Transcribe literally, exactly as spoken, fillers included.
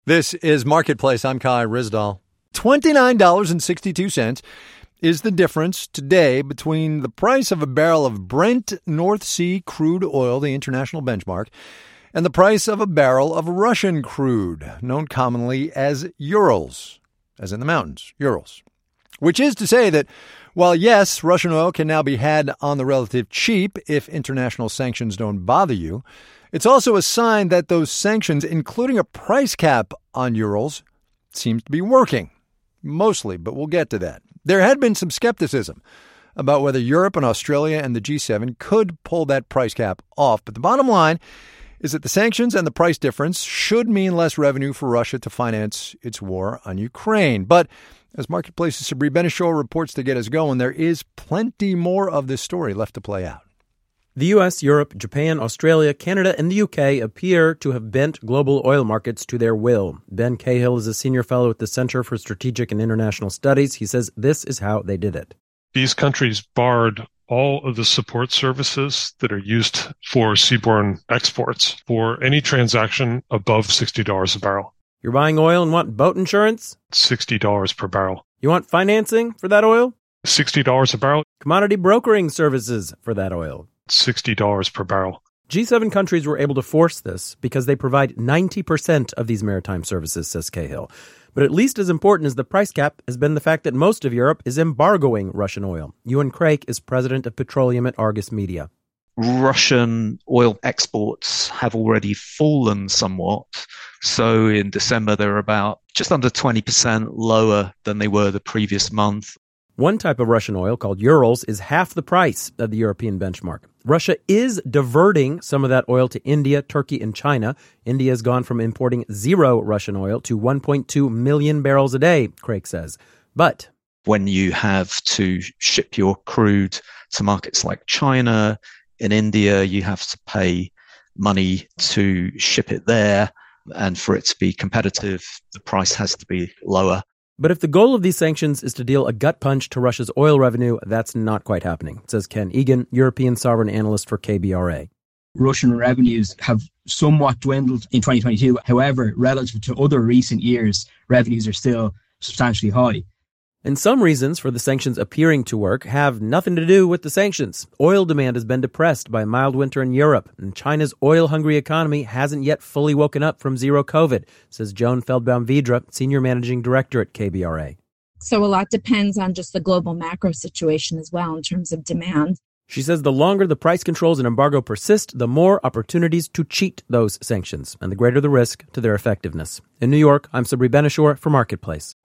This is Marketplace. I'm Kai Rizdal. twenty-nine dollars and sixty-two cents is the difference today between the price of a barrel of Brent North Sea crude oil, the international benchmark, and the price of a barrel of Russian crude, known commonly as Urals, as in the mountains, Urals. Which is to say that while, yes, Russian oil can now be had on the relative cheap if international sanctions don't bother you, it's also a sign that those sanctions, including a price cap on Urals, seems to be working. Mostly, but we'll get to that. There had been some skepticism about whether Europe and Australia and the G seven could pull that price cap off. But the bottom line is that the sanctions and the price difference should mean less revenue for Russia to finance its war on Ukraine. But as Marketplace's Sabri Benishore reports to get us going, there is plenty more of this story left to play out. The U S, Europe, Japan, Australia, Canada, and the U K appear to have bent global oil markets to their will. Ben Cahill is a senior fellow at the Center for Strategic and International Studies. He says this is how they did it. These countries barred all of the support services that are used for seaborne exports for any transaction above sixty dollars a barrel. You're buying oil and want boat insurance? sixty dollars per barrel. You want financing for that oil? sixty dollars a barrel. Commodity brokering services for that oil? sixty dollars per barrel. G seven countries were able to force this because they provide ninety percent of these maritime services, says Cahill. But at least as important as the price cap has been the fact that most of Europe is embargoing Russian oil. Ewan Craik is president of petroleum at Argus Media. Russian oil exports have already fallen somewhat. So in December, they were about just under twenty percent lower than they were the previous month. One type of Russian oil, called Urals, is half the price of the European benchmark. Russia is diverting some of that oil to India, Turkey, and China. India has gone from importing zero Russian oil to one point two million barrels a day, Craik says. But when you have to ship your crude to markets like China, in India, you have to pay money to ship it there. And for it to be competitive, the price has to be lower. But if the goal of these sanctions is to deal a gut punch to Russia's oil revenue, that's not quite happening, says Ken Egan, European sovereign analyst for K B R A. Russian revenues have somewhat dwindled in twenty twenty-two. However, relative to other recent years, revenues are still substantially high. And some reasons for the sanctions appearing to work have nothing to do with the sanctions. Oil demand has been depressed by a mild winter in Europe, and China's oil-hungry economy hasn't yet fully woken up from zero COVID, says Joan Feldbaum-Vidra, senior managing director at K B R A. So a lot depends on just the global macro situation as well in terms of demand. She says the longer the price controls and embargo persist, the more opportunities to cheat those sanctions, and the greater the risk to their effectiveness. In New York, I'm Sabri Benishore for Marketplace.